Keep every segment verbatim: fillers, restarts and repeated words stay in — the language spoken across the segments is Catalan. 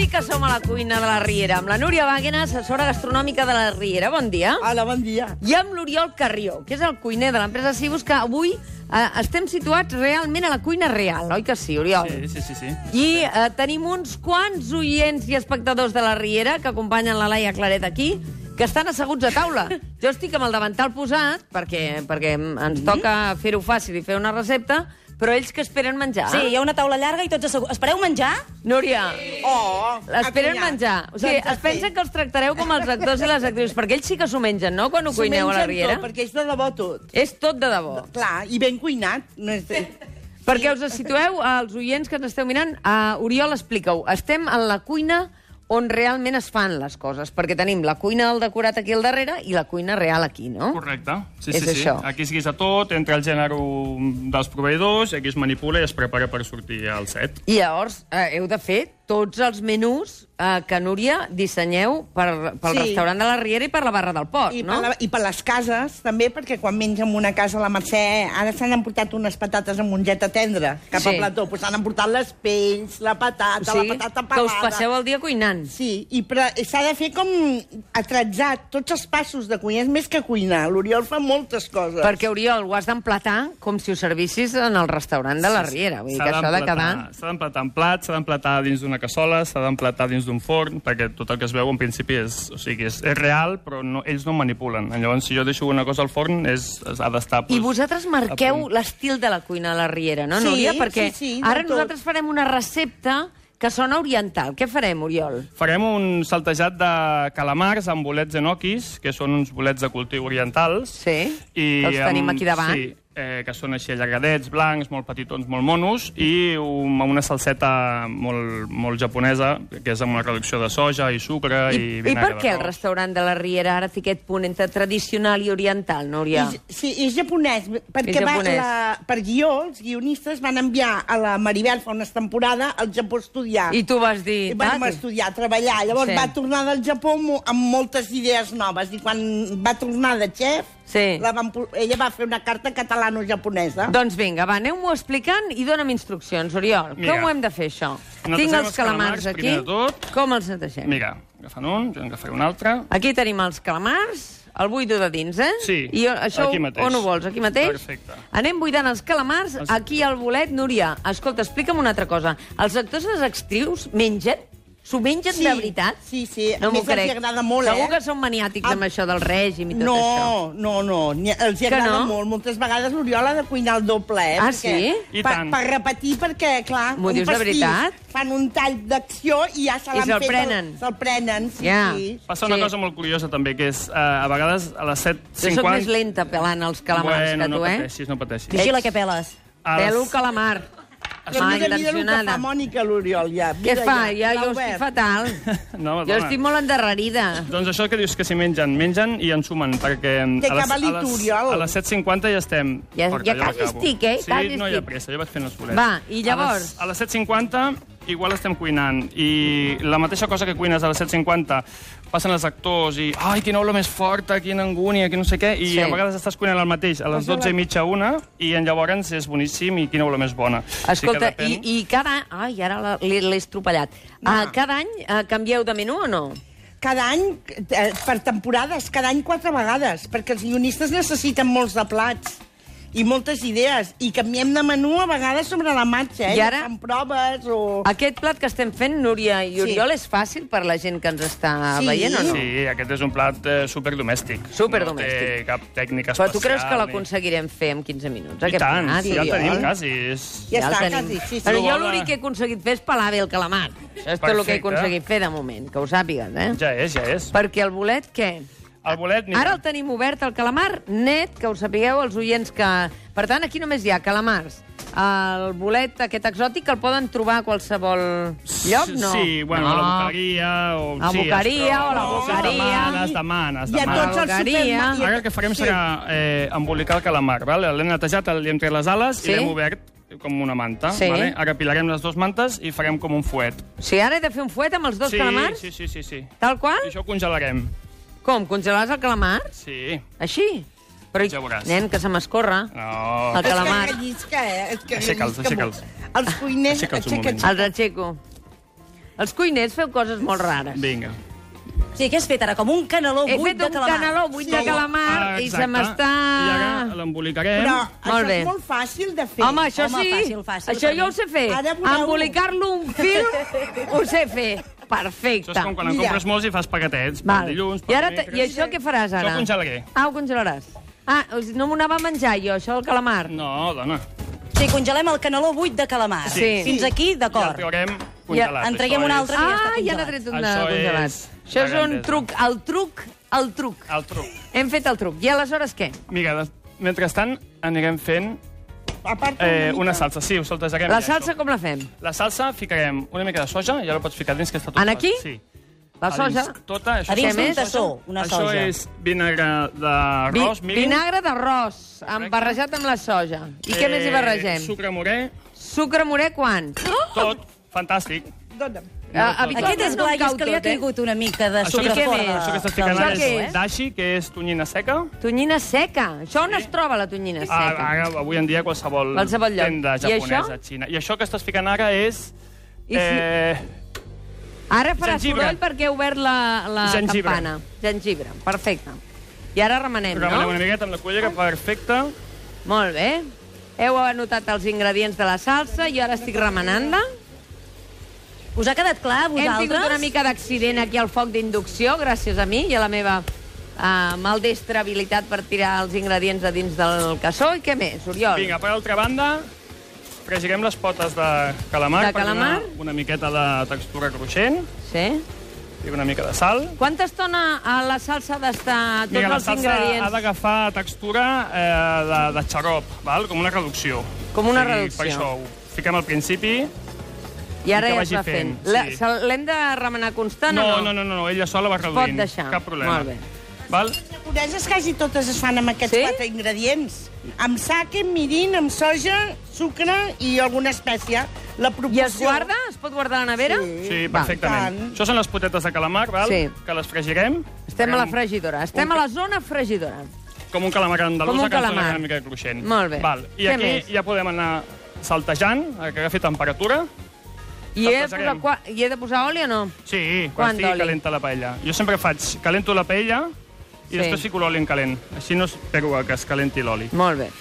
sí que som a la cuina de la Riera, amb la Núria Wagner, assessora gastronòmica de la Riera. Bon dia. Hola, bon dia. I amb l'Oriol Carrió, que és el cuiner de l'empresa Cibus, que avui eh, estem situats realment a la cuina real, oi que sí, Oriol? Sí, sí, sí. sí. I eh, tenim uns quants oients i espectadors de la Riera que acompanyen la Laia Claret aquí, que estan asseguts a taula. Jo estic amb el davantal posat, perquè, perquè ens toca fer-ho fàcil i fer una recepta, però ells que esperen menjar. Sí, hi ha una taula llarga i tots asseguts. Espereu menjar? Núria, Oh, esperen ha cuinat. menjar. O sigui, Doncs es pensen que els tractareu com els actors i les actrius, perquè ells sí que s'ho mengen, no?, quan ho S'ho cuineu a la mengen Riera. tot, perquè és de debò tot. És tot de debò. Clar, i ben cuinat. No és... Perquè us situeu, als oients que ens esteu mirant, a Oriol, explica-ho. Estem en la cuina on realment es fan les coses, perquè tenim la cuina del decorat aquí al darrere i la cuina real aquí, no? Correcte. Sí, És sí, sí. això. Aquí es guisa tot, entra el gènere dels proveïdors, aquí es manipula i es prepara per sortir al set. I llavors eh, heu de fer tots els menús eh, que, Núria, dissenyeu per, pel Sí. restaurant de la Riera i per la barra del Port, I, no? per la, I per les cases, també, perquè quan menja en una casa a la Mercè, ara s'han emportat unes patates amb mongeta tendra cap Sí. a plató, doncs s'han emportat les pells, la patata, O sigui, la patata que us pelada... passeu el dia cuinant. Sí, i però s'ha de fer com atratzar tots els passos de cuinar, és més que cuinar. L'Oriol fa moltes coses. Perquè, Oriol, ho has d'emplatar com si ho servissis en el restaurant de la Riera. Vull dir que això ha de quedar... S'ha d'emplatar en plat, s'ha d'emplatar dins d'una cassola, s'ha d'emplatar dins d'un forn, perquè tot el que es veu en principi és, o sigui, és, és real, però no, ells no manipulen. Llavors, si jo deixo una cosa al forn, és, és, ha d'estar... I vosaltres marqueu a punt. l'estil de la cuina de la Riera, no, Sí, Núria? Perquè sí, sí, ara de tot. nosaltres farem una recepta que sona oriental. Què farem, Oriol? Farem un saltejat de calamars amb bolets enoquis, que són uns bolets de cultiu orientals. Sí, I que els tenim amb- aquí davant. Sí, eh, que són així allargadets, blancs, molt petitons, molt monos, i un, amb una salseta molt, molt japonesa, que és amb una reducció de soja i sucre I, i, i vinagre per què el d'arròs. restaurant de la Riera ara té aquest punt entre tradicional i oriental, Núria? És, sí, és japonès, perquè És va, japonès. la, per guió, els guionistes van enviar a la Maribel fa una temporada al Japó a estudiar. I tu vas dir... I vam "Tati". estudiar, a treballar. Llavors Sí. va tornar del Japó mo- amb moltes idees noves. I quan va tornar de xef, Sí. la van, pu- ella va fer una carta catalano-japonesa. Doncs vinga, va, aneu-m'ho explicant i dona'm instruccions, Oriol. Mira. Com ho hem de fer, això? Netegem Tinc els els calamars calamars, aquí. primer de tot. Com els netegem? Mira, agafant un, jo en agafaré un altre. Aquí tenim els calamars, el buido de dins, eh? Sí, I això aquí mateix. on ho vols? Aquí mateix? Perfecte. Anem buidant els calamars, aquí al bolet. Núria, escolta, explica'm una altra cosa. Els actors i les actrius mengen? S'ho mengen Sí, de veritat? sí, sí. A No m'ho més, els crec. agrada molt, Segur eh? que són maniàtics amb Ah, això del règim i tot no, això. no, no, ni- els hi Que agrada no? molt. Moltes vegades l'Oriol ha de cuinar el doble, eh? Ah, perquè, sí? I per, tant. per repetir, perquè, clar, M'ho un dius de pastís, veritat? fan un tall d'acció i ja se I l'han se'l fet. prenen. Se'l prenen, sí, Ja. sí. Passa una Sí. cosa molt curiosa, també, que és, eh, a vegades, a les set Jo soc cinquanta... més lenta pelant els calamars bueno, que tu, no eh? pateixis, no pateixis. Vigila que peles. A les- Pelo el calamar. Però Ah, mira, mira el que fa intencionada. Mònica, l'Oriol, ja. Què Mira, fa? Ja, l'ha jo obert. estic fatal. No, Jo dona. estic molt endarrerida. Doncs això que dius que s'hi mengen, mengen i en sumen, perquè Que a les, acaba-li a tu, les, Oriol. a les set cinquanta ja estem... Ja- Porta, ja jo quasi l'acabo. estic, eh? Sí, Quasi no hi ha estic. pressa, jo vaig fent els bolets. Va, i llavors? A les, a les set cinquanta igual estem cuinant, i la mateixa cosa que cuines a les set cinquanta passen els actors i ai, quina olor més forta, quina angúnia, que no sé què, i Sí. a vegades estàs cuinant el mateix a les dotze i mitja, una, i en llavors és boníssim i quina olor més bona. Escolta, sí que depèn. i, i cada... Ai, ara la- l'he l'he estropellat. Uh, cada any uh, canvieu de menú o no? Cada any, eh, per temporades, cada any quatre vegades, perquè els guionistes necessiten molts de plats i moltes idees, i canviem de menú a vegades sobre la marxa, eh? I ara? Fan proves o... Aquest plat que estem fent, Núria i Oriol, és fàcil per la gent que ens està Sí. veient o no? Sí, aquest és un plat eh, superdomèstic. Superdomèstic. No té cap tècnica Però especial. tu creus que ni- l'aconseguirem fer en quinze minuts, I aquest tant, plat, sí, ja el Oriol? tenim quasi. És... Ja el està, tenim. quasi, sí, sí. Però jo Bona. l'únic que he aconseguit fer és pelar bé el calamar. Això és tot el que he Perfecte. aconseguit fer de moment, que ho sàpigues, eh? Ja és, ja és. Perquè el bolet, què? El bolet... Mira, Ara el tenim obert, el calamar, net, que ho sapigueu els oients que... Per tant, aquí només hi ha calamars. El bolet aquest exòtic el poden trobar a qualsevol lloc, no? Sí, bueno, no. a la boqueria... O, La sí, boqueria es troba. o la No, boqueria. Es demana, es I a demana. tots els Algaria. supermercats... Ara el que farem Sí. serà eh, embolicar el calamar, vale? L'hem netejat, li hem tret les ales Sí. i l'hem obert com una manta. Sí. Vale? Ara pilarem les dues mantes i farem com un fuet. O sigui, ara he de fer un fuet amb els dos sí, calamars? sí, sí, sí, sí. Tal qual? I això ho congelarem. Com, congelaràs el calamar? Sí. Així? Però, Ja veuràs. nen, que se m'escorre. No. El calamar. És que rellisca, eh? És que Aixeca'ls, rellisca aixeca'ls. molt. Els cuiners... Aixeca'ls un aixeca't. moment. Els aixeco. Els cuiners feu coses molt rares. Vinga. Sí, què has fet ara? Com un caneló He buit fet de un calamar. caneló buit de calamar Ah, i se exacte. m'està... I ara l'embolicarem. Però Molt això bé. és molt fàcil de fer. Home, això Home, sí. fàcil, fàcil, Això per jo mi. ho sé fer. Ara veureu. Embolicar-lo un fil ho sé fer. Perfecte. Això és com quan en Mira. compres molts i fas paquetets. Val. Per dilluns, I, per ara te- dimecres. I això què faràs ara? Això ho congelaré. Ah, ho congelaràs. Ah, o sigui, no m'ho anava a menjar jo, això del calamar. No, dona. Sí, congelem el caneló buit de calamar. Sí. Fins aquí, Ja el d'acord. traurem congelat. en traguem Això un és altre. Ja està Ah, ja congelat. n'ha tret un de Això congelat. és Això és la un grandesa. truc, el truc, el truc. El truc. Hem fet el truc. I aleshores què? Mira, de- mentrestant anirem fent Aparta eh, una una mica. salsa. Sí, ho saltejarem. La ja, salsa això. com la fem? La salsa ficarem una mica de soja i ara la pots ficar dins, que està tot En aquí? fàcil. Sí. La A soja? dins Tota, això A dins és d'un soja. tassó, una Això soja. és vinagre d'arròs, Vi- mirin. vinagre d'arròs, amb- barrejat amb la soja. I què més hi barregem? Sucre morè, Sucre morè quan? tot, fantàstic. Dón'm. Ah, tot. habitualment Aquest és no em clar, i és cau que li ha tot, eh? caigut una mica de Això sucre què fora. més? de- Això que estàs del ficant ara tassó, què és és? dashi, que és tonyina seca. Tonyina seca. Això on es troba, la tonyina Ah, seca? ara, avui en dia, qualsevol, Qualsevol lloc. tenda I japonesa, això? xina. I això que estàs ficant ara és... I si- Eh, Ara farà Gengibre. soroll perquè he obert la, la Gengibre. campana. Gengibre, perfecte. I ara remenem, remenem no? una miqueta amb la cullera, perfecte. Molt bé. Heu anotat els ingredients de la salsa i ara estic remenant-la. Us ha quedat clar, a Hem vosaltres? tingut una mica d'accident aquí al foc d'inducció, gràcies a mi i a la meva uh, maldestra habilitat per tirar els ingredients a dins del cassó. I què més, Oriol? Vinga, per altra banda, fregirem les potes de calamar De per calamar. donar una miqueta de textura cruixent Sí? i una mica de sal. Quanta estona a la salsa ha d'estar tots Mira, la els salsa ha ingredients? d'agafar textura eh, de, de xarop, val? Com una reducció. Com una O sigui, reducció. Per això ho fiquem al principi. I ara que ja vagi es va fent. fent, La- sí. se- L'hem de remenar constant No, o no, no, no, no, ella sola va Es pot reduint. deixar. Cap problema. Molt bé. Val? Les japoneses quasi totes es fan amb aquests Sí? quatre ingredients. Amb sake, mirin, amb soja, sucre i alguna espècia. La I proporció... es guarda? Es pot guardar a la nevera? Sí, Va. perfectament. tant. Això són les potetes de calamar, val? Sí. Que les fregirem. Estem a la Farem fregidora. Estem a la zona fregidora. Com un calamar Com andalusa un que ens dona calamar. una mica cruixent. Molt bé. Val. I Què aquí més? ja podem anar saltejant, eh, que agafi temperatura. I he, de Saltejarem. posar, qua- I he de posar oli o no? Sí, Quant quan estigui d'oli? calenta la paella. Jo sempre faig, calento la paella i Sí. després fico l'oli en calent. Així no espero que es calenti l'oli. Molt bé.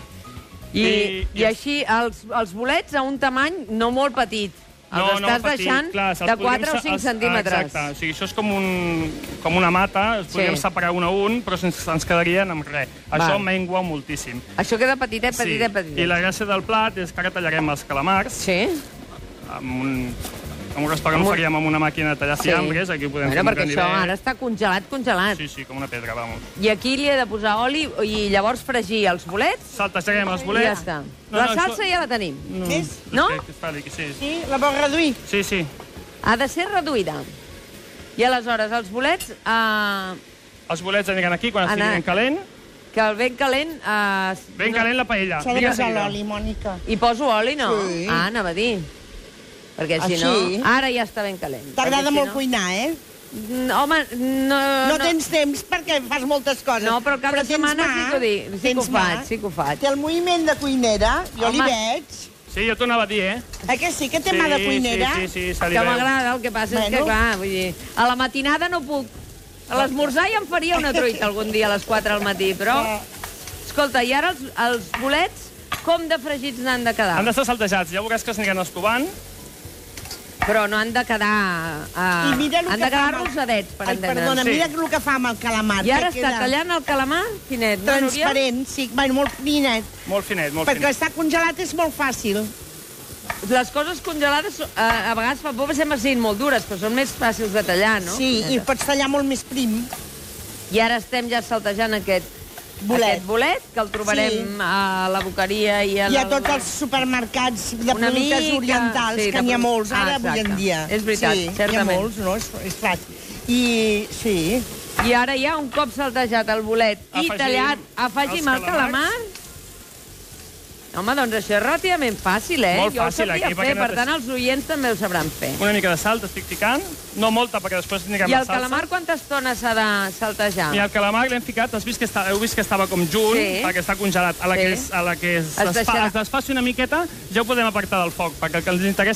I, I- i, i- així, els, els bolets a un tamany no molt petit. Els no, no, estàs petit, deixant clar, se'ls de podríem quatre o sa- cinc els- centímetres. Exacte, o sigui, això és com, un, com una mata, els Sí. podríem separar un a un, però sense, ens quedarien amb res. Això Val. mengua moltíssim. Això queda petitet, petitet, sí. petitet. I la gràcia del plat és que ara tallarem els calamars. Sí? Amb un, amb un restaurant Amb ho un- faríem amb una màquina de tallar Sí. fiambres, aquí podem Bueno, fer un perquè això ganivet. ara està congelat, congelat. Sí, sí, com una pedra, vamos. I aquí li he de posar oli i llavors fregir els bolets Saltejarem els i bolets. ja està. La salsa ja la tenim. No, És? No? Que està líquid, sí. Sí, la vol reduir. Sí, sí. Ha de ser reduïda. I aleshores els bolets, eh, Els bolets aniran aquí quan Anar- estiguin calent. que el ben calent... Eh, Ben no- calent la paella. S'ha de Digue posar seguida. l'oli, Mònica. I poso oli, no? Sí. Ah, anava a dir. Perquè si Així. no... Ara ja està ben calent. T'agrada Perquè si molt no... cuinar, eh? Mm, Home, no... No tens temps perquè fas moltes coses. No, però cada tens setmana mà, sí que ho dic, sí que tens ho faig, mà. sí que ho faig. Té el moviment de cuinera, jo Home. li veig. Sí, jo t'ho anava a dir, eh? Eh que sí, que té sí, mà de cuinera? Sí, sí, sí, se li Que veu. m'agrada, el que passa és que, Bueno. clar, vull dir, a la matinada no puc. A l'esmorzar ja em faria una truita algun dia a les quatre al matí, però... Escolta, i ara els, els bolets, com de fregits n'han de quedar? Han d'estar saltejats, ja veuràs que es aniran estovant. Però no han de quedar... Uh, I mira el han que de quedar fa amb el- rosadets, per Ai, entendre'ns. perdona, Sí. mira el que fa amb el calamar. I ara que està queda tallant el calamar, finet, no, Núria? transparent, sí, bueno, molt finet. Molt finet, molt Perquè finet. estar congelat és molt fàcil. Les coses congelades uh, a vegades fa por que sembla siguin molt dures, però són més fàcils de tallar, no? Sí, i pots tallar molt més prim. I ara estem ja saltejant aquest Bolet. aquest bolet, que el trobarem Sí. a la boqueria i a, Hi ha la- tots els supermercats de Una productes mica, orientals, sí, que de n'hi ha produ- molts Ah, ara, avui en exacte. dia. És veritat, sí, certament. Hi ha molts, no? És, és fàcil. I sí, I ara ja, un cop saltejat el bolet i Afegim tallat, afegim els el calamar... Home, doncs això és relativament fàcil, eh? Molt jo fàcil, ho sabria aquí, fer, perquè no per te- tant, els oients també ho sabran fer. Una mica de sal, t'estic ficant. No molta, perquè després anirem I la el salsa. calamar quanta estona s'ha de saltejar? I el calamar l'hem ficat, has vist que està, heu vist que estava com junt, Sí. perquè està congelat. A la Sí. que, es, a la que es, Es es, deixarà. fa, es desfaci una miqueta, ja ho podem apartar del foc, perquè el que ens interessa és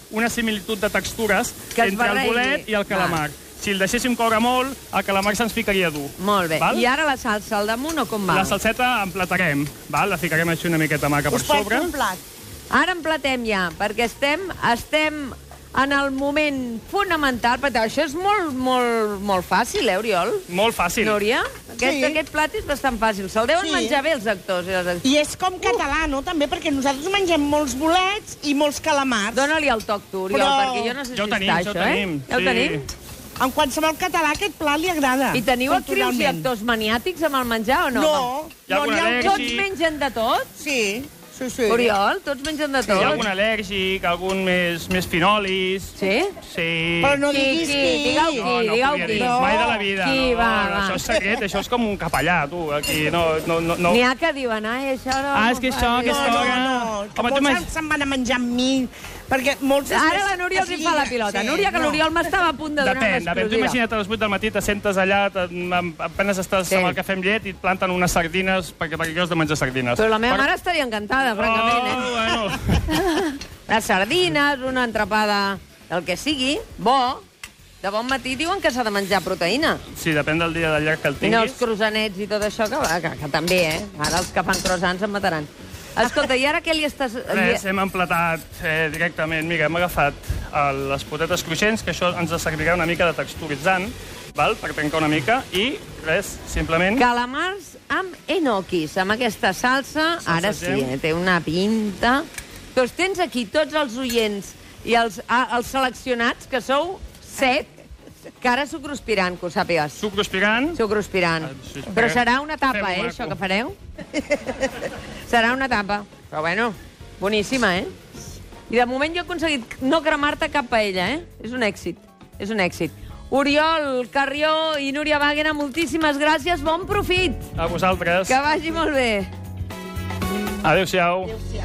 una similitud de textures Que es entre el barregi. bolet i el calamar. Va. Si el deixéssim coure molt, el calamar se'ns ficaria dur. Molt bé. Val? I ara la salsa al damunt o com va? La salseta emplatarem, val? La ficarem així una miqueta maca per Us porto sobre. un plat. Ara emplatem ja, perquè estem, estem en el moment fonamental, perquè això és molt, molt, molt fàcil, eh, Oriol? Molt fàcil. Núria? Aquest, Sí. aquest plat és bastant fàcil. Se'l deuen Sí. menjar bé els actors i les actrius. I és com català, no? També, perquè nosaltres mengem molts bolets i molts calamars. Dóna-li el toc, tu, Oriol, Però- perquè jo no sé Ja ho si tenim, està ja ho això, tenim. eh? Ja ho Sí. tenim? En qualsevol català aquest plat li agrada. I teniu actrius i culturalment. actors maniàtics amb el menjar o no? No, Hi ha no algun n'hi ha al·lèrgic? Tots mengen de tot? Sí, sí, sí. Oriol, tots mengen de Hi ha tot? algun al·lèrgic, algun més, més finolis. Sí? Sí. Però no Qui, diguis qui? qui. Digueu qui, No, no digueu podia qui. dir. No. Mai de la vida. Qui, no, va, no, va. Això és secret, això és com un capellà, tu. Aquí no... no, no, no. N'hi ha que diuen, ai, això no... Ah, és que això, no fa aquesta bé." No, hora- no, no, que Home, tu molts m'has- se'n van a menjar amb mi, perquè molts... Ara després- la Núria els o hi sigui, fa la pilota. sí, Núria, que no. l'Oriol m'estava a punt de donar Depèn, una depèn. Tu exclusiva. imagina't a les vuit del matí, te sentes allà, te, amb- apenes estàs Sí. amb el cafè amb llet i et planten unes sardines perquè, perquè jo has de menjar sardines. Però la meva Però- mare estaria encantada, francament, eh? Oh, bueno. Les sardines, una entrepada, el que sigui, bo. De bon matí diuen que s'ha de menjar proteïna. Sí, depèn del dia del llarg que el I no els tinguis. croissanets i tot això, que, va, que, que també, eh? Ara els que fan croissants em mataran. Escolta, i ara què li estàs... Res, hem emplatat eh, directament. Mira, hem agafat el, les potetes cruixents, que això ens servirà una mica de texturitzant, val? Per trencar una mica, i res, simplement... Calamars amb enoquis, amb aquesta salsa. Salsa Ara sí, gem. eh? Té una pinta. Doncs tens aquí tots els oients i els, ah, els seleccionats, que sou set, que ara s'ho cruspiran, que ho sàpigues. Sucre aspirant. S'ho cruspiran. Ah, sí, sí. Però serà una tapa, Fem-ho eh, maco. això que fareu. Serà una tapa. Però bueno, boníssima, eh? I de moment jo he aconseguit no cremar-te cap paella, eh? És un èxit, és un èxit. Oriol Carrió i Núria Wagner, moltíssimes gràcies, bon profit. A vosaltres. Que vagi molt bé. Adéu-siau. Adéu-siau.